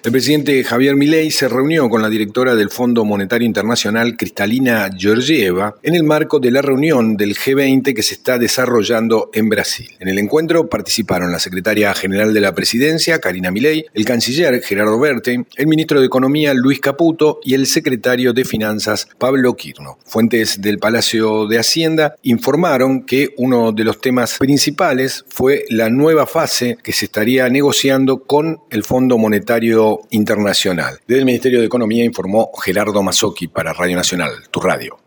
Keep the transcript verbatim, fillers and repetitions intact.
El presidente Javier Milei se reunió con la directora del Fondo Monetario Internacional, Kristalina Georgieva, en el marco de la reunión del G veinte que se está desarrollando en Brasil. En el encuentro participaron la secretaria general de la presidencia, Karina Milei, el canciller Gerardo Berti, el ministro de Economía, Luis Caputo, y el secretario de Finanzas, Pablo Quirno. Fuentes del Palacio de Hacienda informaron que uno de los temas principales fue la nueva fase que se estaría negociando con el Fondo Monetario Internacional. Desde el Ministerio de Economía informó Gerardo Mazzocchi para Radio Nacional, tu radio.